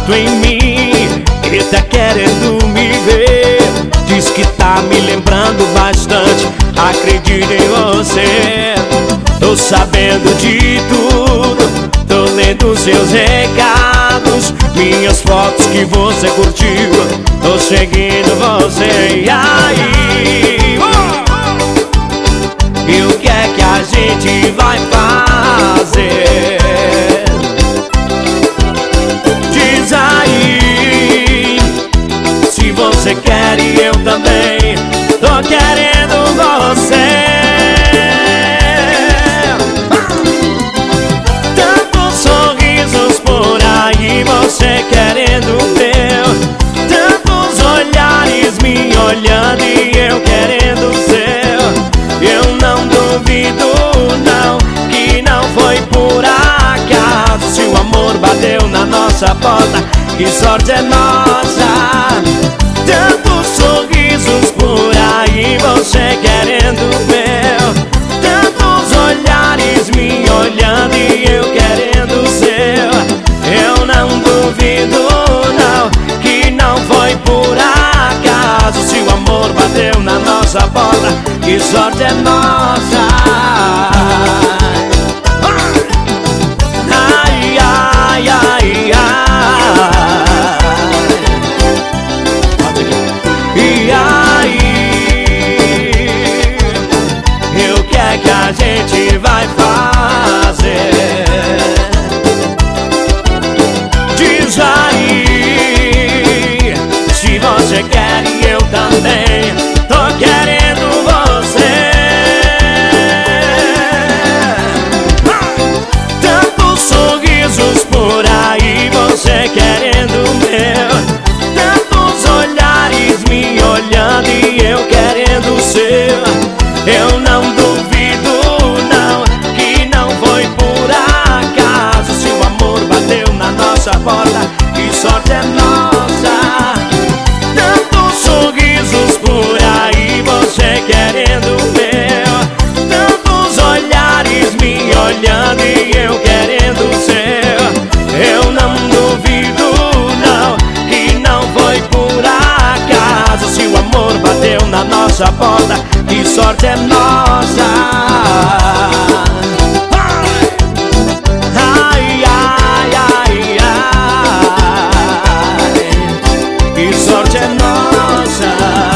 foto em mim e tá querendo me ver. Diz que tá me lembrando bastante, acredito em você. Tô sabendo de tudo, tô lendo seus recados, minhas fotos que você curtiu, tô seguindo você. E aí? E o que é que a gente vai fazer? Diz aí, se você quer e eu também tô querendo você. Tantos sorrisos por aí, você querendo o meu, tantos olhares me olhando e eu querendo o seu. Eu não duvido não, que não foi por acaso. Se o amor bateu na nossa porta, que sorte é nossa. Tantos sorrisos por aí, você querendo o meu, tantos olhares me olhando e eu querendo o seu. Eu não duvido não, que não foi por acaso. Se o amor bateu na nossa porta, que sorte é nossa. Ai, ai, ai, ai. E aí? E o que é que a gente vai fazer? Diz aí, se você quer e eu também tô querendo você. Tantos sorrisos por aí, você querendo o meu, tantos olhares me olhando e eu querendo o seu. Eu não duvido não, que não foi por acaso. Se o amor bateu na nossa porta, que sorte é nossa. Tantos sorrisos por aí, você querendo o meu, tantos olhares me olhando e eu querendo o seu. Eu não duvido não, que não foi por acaso. Se o amor bateu na nossa porta, que sorte é nossa. Ai, ai, ai, ai, que sorte é nossa.